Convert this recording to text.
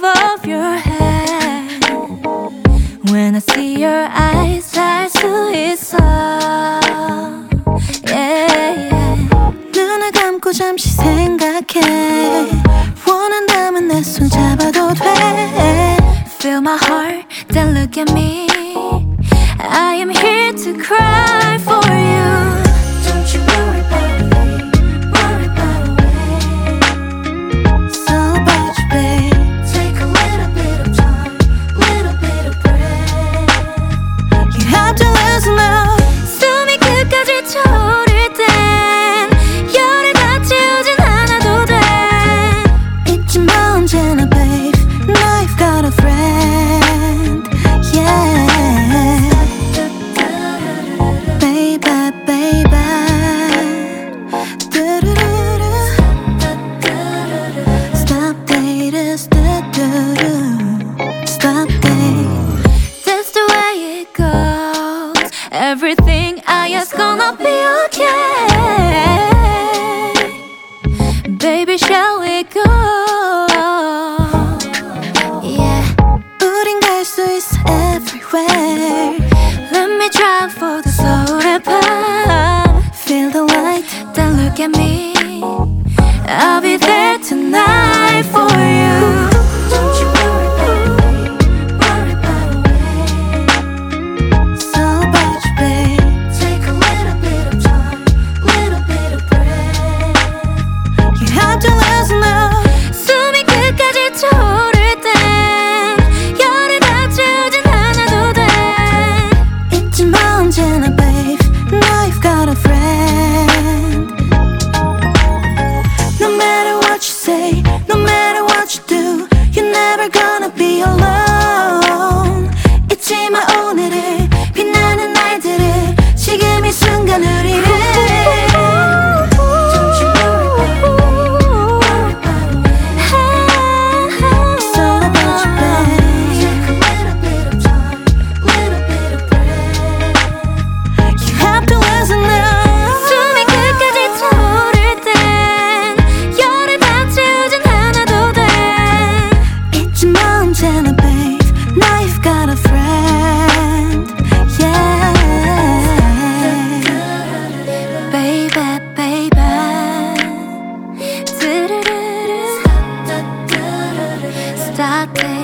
of your head. When I see your eyes 알 수 있어. Yeah, yeah. 눈을 감고 잠시 생각해. 원한다면 내 손 잡아도 돼. Feel my heart, then look at me. I am here to cry for you. Don't you worry about me, worry about me. So about you, babe. Take a little bit of time, little bit of breath. You have to listen now. 숨이 끝까지 차오를 땐 열을 다 채우진 않아도 돼. 있지만 언제나, babe, I've got a friend. Yeah. Everything I ask gonna be okay. Baby, shall we go? Yeah. 우린 갈 수 있어 everywhere. Let me drive for the solar palm. Feel the light, then look at me. I'll be there tonight for you. Don't you worry about me, worry about me. So about you, babe. Take a little bit of time, little bit of breath. You have to listen now. 숨이 끝까지 차오를 땐 열을 다 채우진 않아도 돼. 있지만 언제나, babe, I've got a friend. No matter what you say, no matter what you do, you're never gonna be alone. 잊지 마 오늘을, 빛나는 날들을, 지금 이 순간 우리를. Don't you worry about me, worry about me. It's all about you, babe. Take a little bit of time, little bit of breath. You have to listen now. 숨이 끝까지 차오를 땐 열을 다 채우진 않아도 돼. 잊지마 언제나, babe, I've got a friend. Yeah. Baby, baby. Stop it.